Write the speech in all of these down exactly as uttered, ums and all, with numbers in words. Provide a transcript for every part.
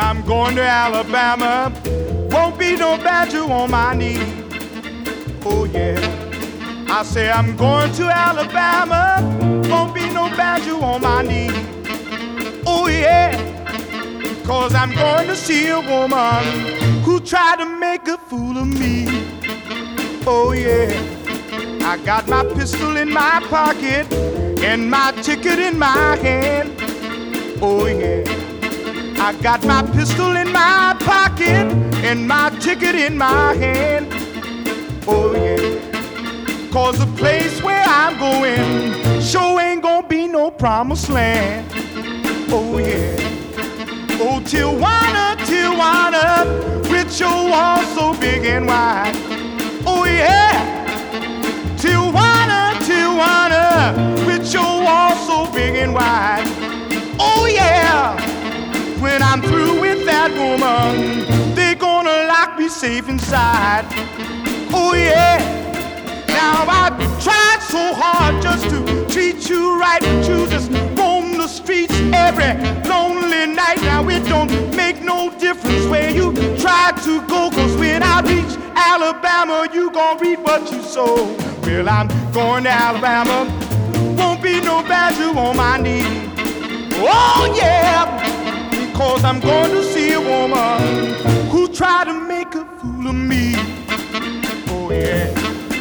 I'm going to Alabama. Won't be no badger on my knee. Oh yeah. I say I'm going to Alabama. Won't be no badger on my knee. Oh yeah. Cause I'm going to see a woman who tried to make a fool of me. Oh yeah. I got my pistol in my pocket and my ticket in my hand. Oh yeah. I got my pistol in my pocket and my ticket in my hand. Oh yeah. Cause the place where I'm going sure ain't gonna be no promised land. Oh yeah. Oh Tijuana, Tijuana, with your walls so big and wide. Oh yeah. Tijuana, Tijuana, with your walls so big and wide. Oh yeah. When I'm through with that woman, they gonna lock me safe inside. Oh yeah. Now I tried so hard just to treat you right, but you just roam the streets every lonely night. Now it don't make no difference where you try to go, cause when I reach Alabama, you gon' reap what you sow. Well, I'm going to Alabama, won't be no badger on my knee. Oh yeah. Cause I'm going to see a woman who tried to make a fool of me. Oh yeah.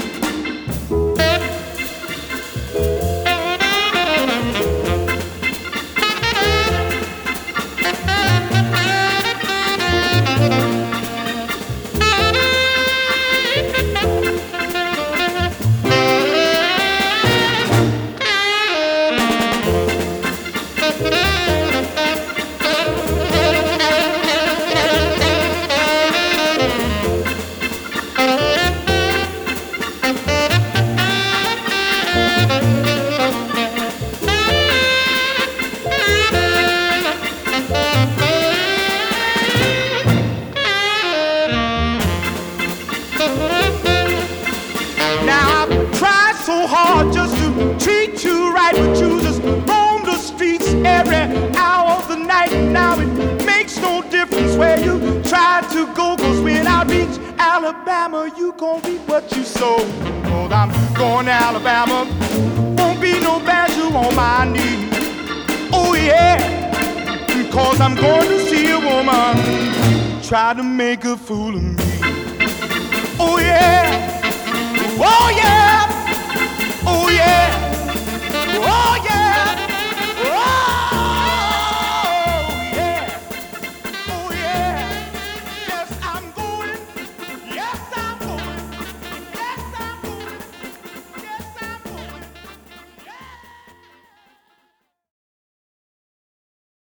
Now I've tried so hard just to treat you right, but you just roam the streets every hour of the night. Now it makes no difference where you try to go, cause when I reach Alabama, you gon' reap what you sow. Cause I'm going to Alabama, won't be no badger on my knee. Oh yeah, cause I'm going to see a woman try to make a fool of me. Oh yeah. Oh yeah.